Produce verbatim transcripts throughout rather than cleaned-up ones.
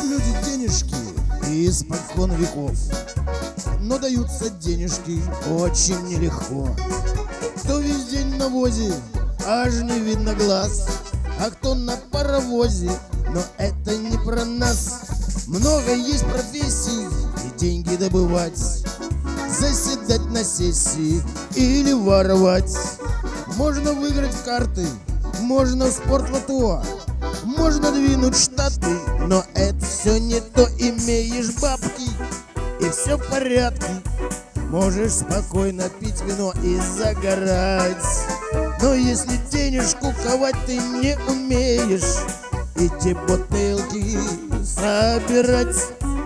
люди денежки испокон веков, но даются денежки очень нелегко. Кто весь день на возе, аж не видно глаз, а кто на паровозе, но это не про нас. Много есть профессий и деньги добывать, заседать на сессии или воровать. Можно выиграть в карты, можно в спортлото, можно двинуть штаты, но это все не то. Имеешь бабки и все в порядке, можешь спокойно пить вино и загорать. Но если денежку ковать ты не умеешь, эти бутылки собирать.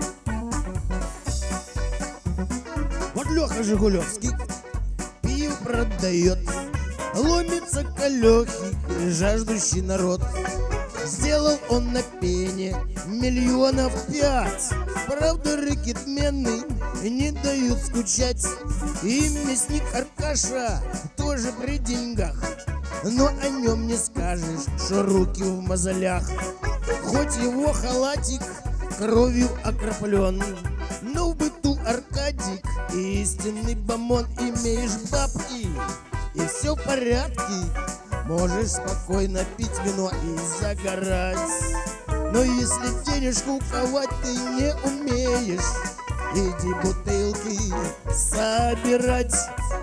Вот Леха Жигулевский пиво продает, ломится к Алёхе жаждущий народ. Сделал он на пене миллионов пять, правда рэкетмены не дают скучать. И мясник Аркаша тоже при деньгах, но о нем не скажешь, что руки в мозолях. Хоть его халатик кровью окроплен, но в быту Аркадик истинный бомон. Имеешь бабки и все в порядке, можешь спокойно пить вино и загорать. Но если денежку ковать ты не умеешь, иди бутылки собирать.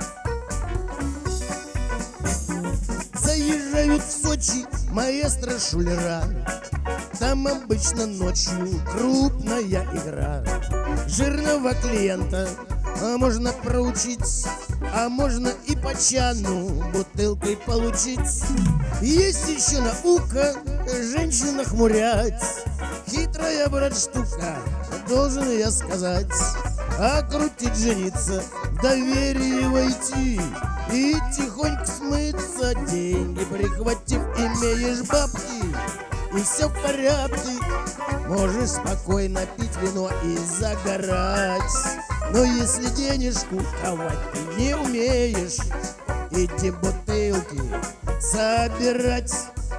Заезжают в Сочи маэстро шулера, там обычно ночью крупная игра. Жирного клиента а можно проучить, а можно и по чану бутылкой получить. Есть еще наука женщин нахмурять, хитрая, брат, штука, должен я сказать. А крутить, жениться, в доверие войти и тихонько смыться, деньги прихватив. Имеешь бабки и все в порядке, можешь спокойно пить вино и загорать. Но если денежку ковать ты не умеешь, эти бутылки собирать.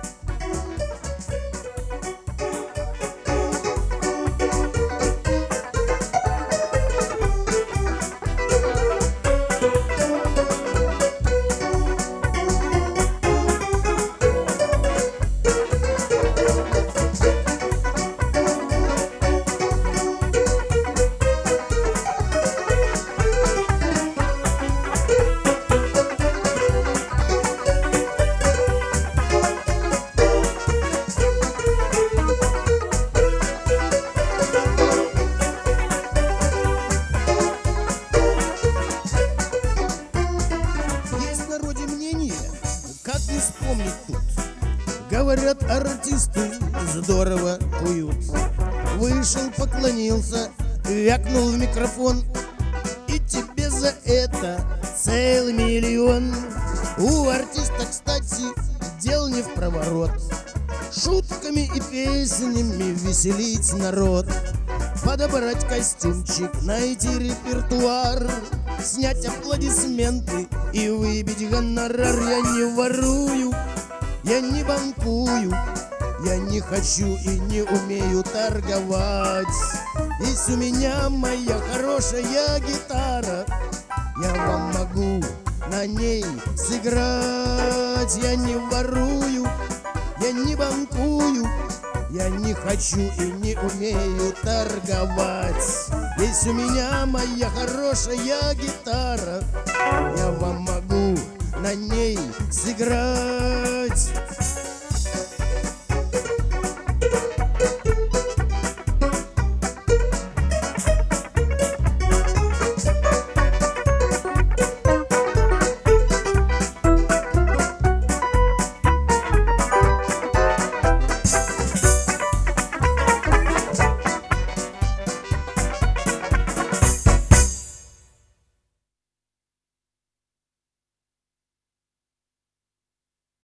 Как не вспомнить тут? Говорят, артисты здорово куют. Вышел, поклонился, вякнул в микрофон, и тебе за это целый миллион. У артиста, кстати, дел не в проворот, шутками и песнями веселить народ. Подобрать костюмчик, найти репертуар, снять аплодисменты и выбить гонорар. Я не ворую, я не банкую, я не хочу и не умею торговать. Есть у меня моя хорошая гитара, я вам могу на ней сыграть. Я не ворую, я не банкую, я не хочу и не умею торговать. Есть у меня моя хорошая гитара, я вам могу на ней сыграть.